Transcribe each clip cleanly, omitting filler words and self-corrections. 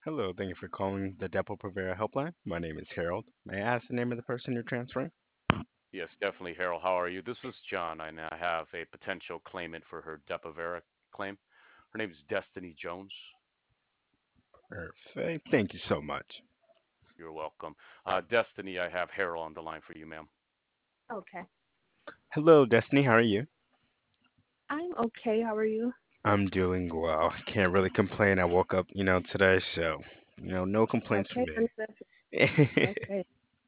Hello, thank you for calling the Depo-Provera helpline. My name is Harold. May I ask the name of the person you're transferring? Yes, definitely, Harold. How are you? This is John, and I have a potential claimant for her Depo-Provera claim. Her name is Destiny Jones. Perfect. Thank you so much. You're welcome. Destiny, I have Harold on the line for you, ma'am. Okay. Hello, Destiny. How are you? I'm okay. How are you? I'm doing well. Can't really complain. I woke up, today, so, no complaints from Okay, understood. me. Okay.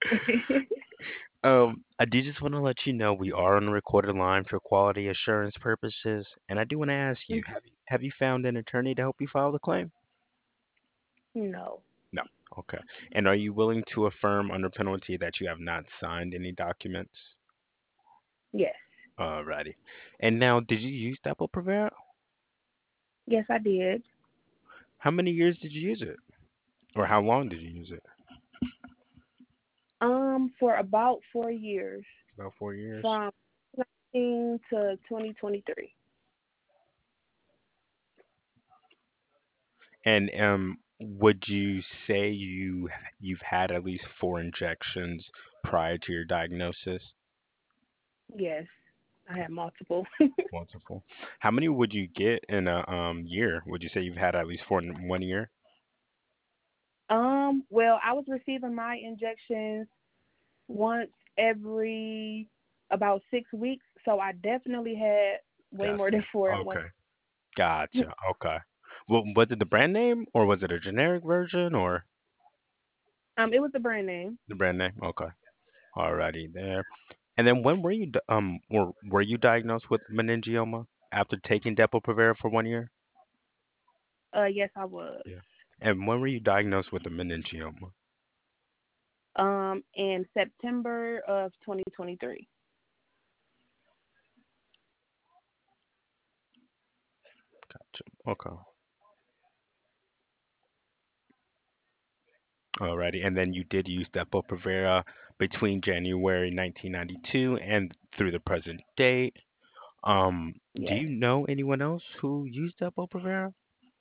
I do just want to let you know we are on a recorded line for quality assurance purposes, and I do want to ask you, Mhm. have you found an attorney to help you file the claim? No. No. Okay. And are you willing to affirm under penalty that you have not signed any documents? Yes. Alrighty. And now, did you use Apple Prevera? Yes, I did. How many years did you use it? Or how long did you use it? For about 4 years, About 4 years. from 19 to 2023. And would you say you've had at least four injections prior to your diagnosis? Yes, I had multiple. Multiple. How many would you get in a year? Would you say you've had at least four in 1 year? Well, I was receiving my injections once every about 6 weeks, so I definitely had way more Gotcha. than four at once. Okay. Gotcha. Okay. Well, was it the brand name or was it a generic version or It was a brand name. the brand name? Okay. Alrighty there. And then when were you were you diagnosed with meningioma after taking Depo-Provera for 1 year? Yes, I was. Yeah. And when were you diagnosed with the meningioma? In September of 2023. Gotcha. Okay. Alrighty. And then you did use Depo-Provera between January 1992 and through the present date. Do Yes. you know anyone else who used Depo-Provera?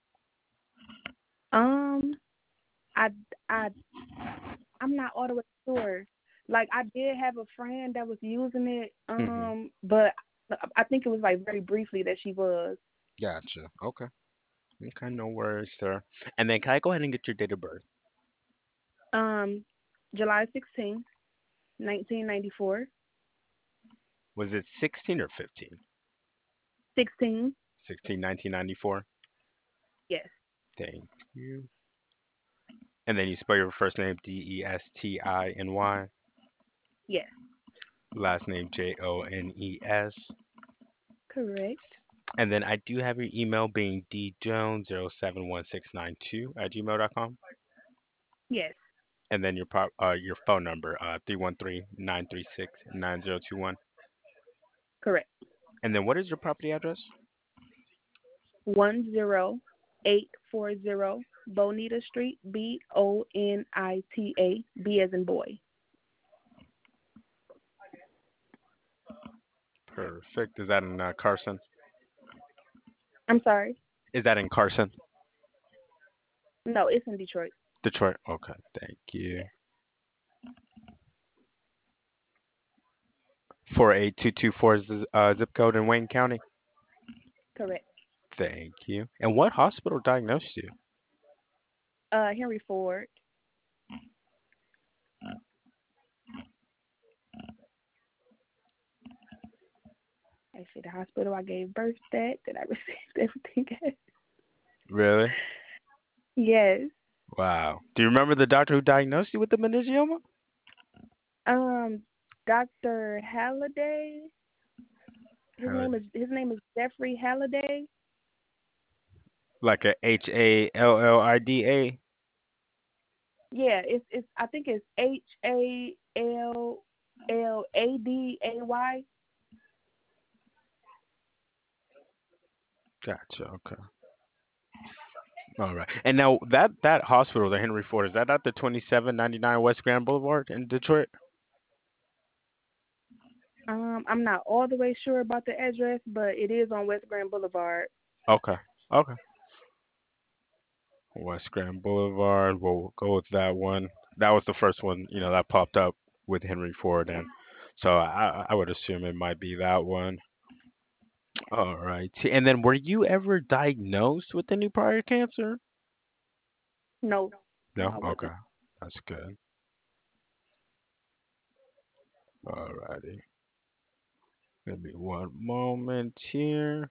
Um, I, I, I'm not all the way sure. Like, I did have a friend that was using it, Mm-hmm. but I think it was like very briefly that she was. Gotcha. Okay. Okay, no worries, sir. And then can I go ahead and get your date of birth? Um, July 16th, 1994. Was it 16 or 15? 16. 16, 1994. Yes. Thank you. And then you spell your first name Destiny. Yes. Last name Jones. Correct. And then I do have your email being djones071692 @gmail.com. Yes. And then your phone number 313-936-9021. Correct. And then what is your property address? 10840 Bonita Street, Bonita, B as in boy. Perfect. Is that in Carson? I'm sorry. Is that in Carson? No, it's in Detroit. Detroit. Okay, thank you. Yes. 48224 is the zip code in Wayne County. Correct. Thank you. And what hospital diagnosed you? Henry Ford. Actually, the hospital I gave birth at that I received everything at. Really? Yes. Wow. Do you remember the doctor who diagnosed you with the meningioma? Um, Dr. Halliday. His Hall- name is his name is Jeffrey Halliday. Like a Hallida? Yeah, it's I think it's Halladay. Gotcha. Okay. All right. And now that hospital, the Henry Ford, is that at the 2799 West Grand Boulevard in Detroit? I'm not all the way sure about the address, but it is on West Grand Boulevard. Okay. Okay. West Grand Boulevard. We'll go with that one. That was the first one, that popped up with Henry Ford, and so I would assume it might be that one. All right. And then, were you ever diagnosed with any prior cancer? No, no, No. I Okay, wasn't. that's good. All righty. Give me one moment here.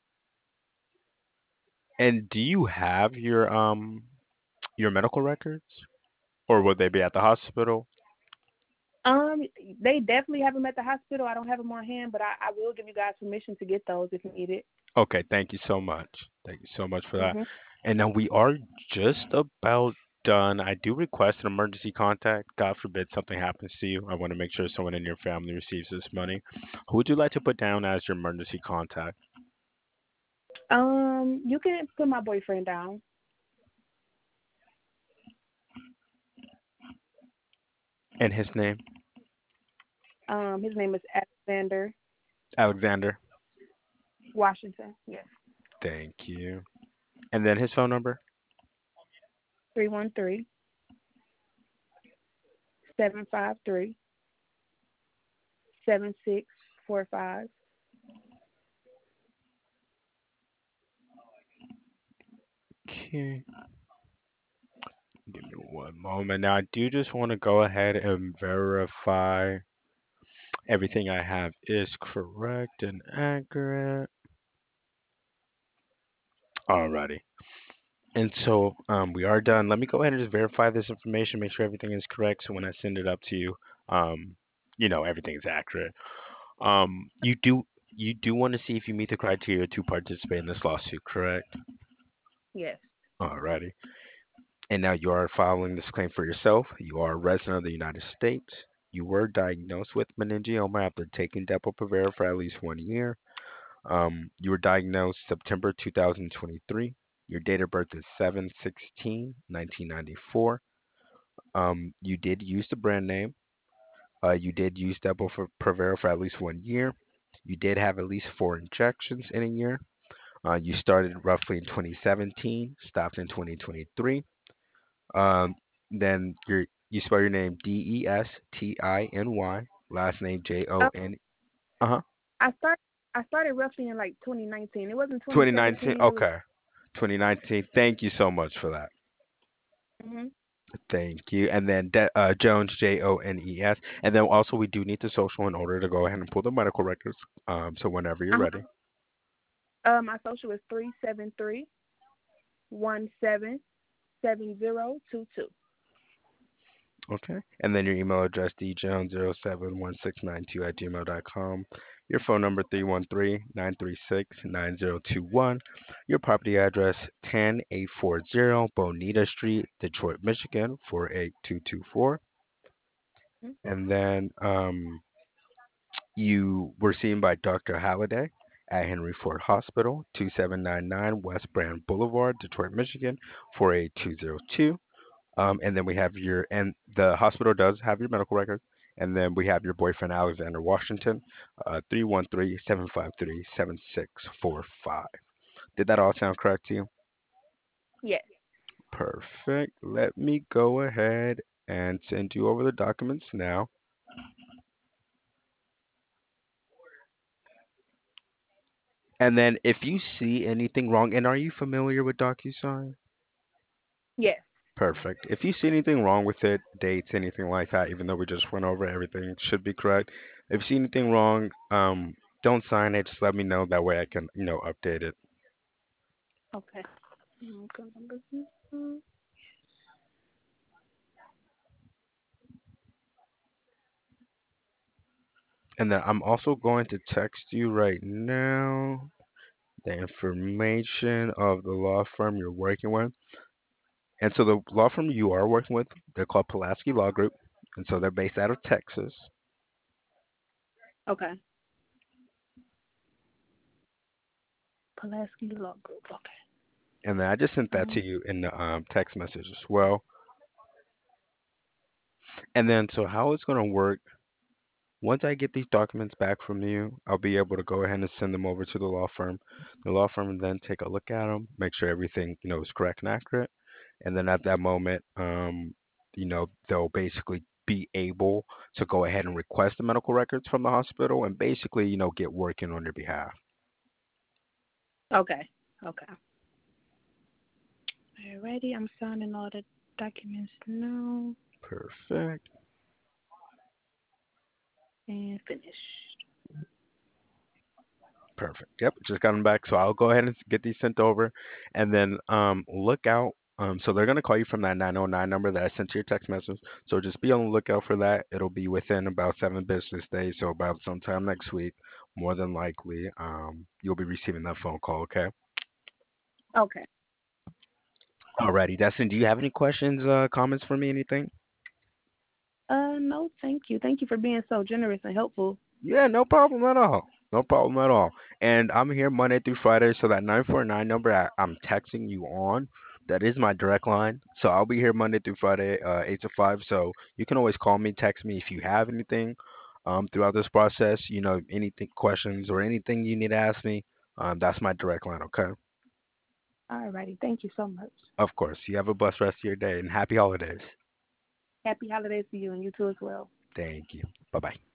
And do you have your medical records, or would they be at the hospital? Um, they definitely have them at the hospital. I don't have them on hand, but I will give you guys permission to get those if needed. Okay, thank you so much. Thank you so much for that. Mhm. And now we are just about done. I do request an emergency contact. God forbid something happens to you. I want to make sure someone in your family receives this money. Who would you like to put down as your emergency contact? You can put my boyfriend down. And his name? His name is Alexander Alexander. Washington. Yes. Thank you. And then his phone number? 313-753-7645. Okay. Give me one moment. Now, I do just want to go ahead and verify everything I have is correct and accurate. Alrighty. And so we are done. Let me go ahead and just verify this information, make sure everything is correct. So when I send it up to you, um, everything is accurate. You do want to see if you meet the criteria to participate in this lawsuit, correct? Yes. Alrighty. And now you are filing this claim for yourself. You are a resident of the United States. You were diagnosed with meningioma after taking Depo-Provera for at least 1 year. You were diagnosed September 2023. Your date of birth is 7/16/1994. You did use the brand name. You did use Depo-Provera for at least 1 year. You did have at least 4 injections in a year. You started roughly in 2017, stopped in 2023. Um, then you spell your name Destiny, last name Uh, Jon. Uh huh. I start I started roughly in like 2019. It wasn't 2019. 2017. It was. Okay. 2019. Thank you so much for that. Mhm. Thank you. And then Jones, Jones. And then also we do need the social in order to go ahead and pull the medical records. So whenever you're ready. Uh-huh. My social is 373-177022. Okay. And then your email address, djones071692 @gmail.com. Your phone number, 313-936-9021. Your property address, 10840 Bonita Street, Detroit, Michigan, 48224. Mhm. And then you were seen by Dr. Halliday at Henry Ford Hospital, 2799 West Brand Boulevard, Detroit, Michigan, 48202. And then we have and the hospital does have your medical records. And then we have your boyfriend, Alexander Washington, 313-753-7645. Did that all sound correct to you? Yes. Perfect. Let me go ahead and send you over the documents now. And then if you see anything wrong, and are you familiar with DocuSign? Yes. Perfect. If you see anything wrong with it, dates, anything like that, even though we just went over everything, should be correct. If you see anything wrong, don't sign it. Just let me know. That way I can, update it. Okay. Mhm. And then I'm also going to text you right now the information of the law firm you're working with. And so the law firm you are working with, they're called Pulaski Law Group. And so they're based out of Texas. Okay. Pulaski Law Group. Okay. And then I just sent that to Um. you in the text message as well. And then so how it's going to work. Once I get these documents back from you, I'll be able to go ahead and send them over to the law firm. The law firm will then take a look at them, make sure everything, is correct and accurate. and then at that moment, they'll basically be able to go ahead and request the medical records from the hospital and basically, get working on your behalf. Okay. Okay. Alrighty, I'm signing all the documents now Perfect. and finished. Perfect. Yep, just got them back. So I'll go ahead and get these sent over, and then look out. So they're gonna call you from that 909 number that I sent to your text message. So just be on the lookout for that. It'll be within about 7 business days, so about sometime next week, more than likely. You'll be receiving that phone call. Okay. Okay. Alrighty, Dustin. Do you have any questions, comments for me? Anything? No, thank you. Thank you for being so generous and helpful. Yeah, no problem at all. No problem at all. And I'm here Monday through Friday, so that 949 number I'm texting you on, that is my direct line. So I'll be here Monday through Friday, 8 to 5. So you can always call me, text me if you have anything throughout this process, anything, questions, or anything you need to ask me. That's my direct line, okay? Alrighty, thank you so much. Of course. You have a blessed rest of your day and happy holidays. Happy holidays to you and you too as well. Thank you. Bye bye.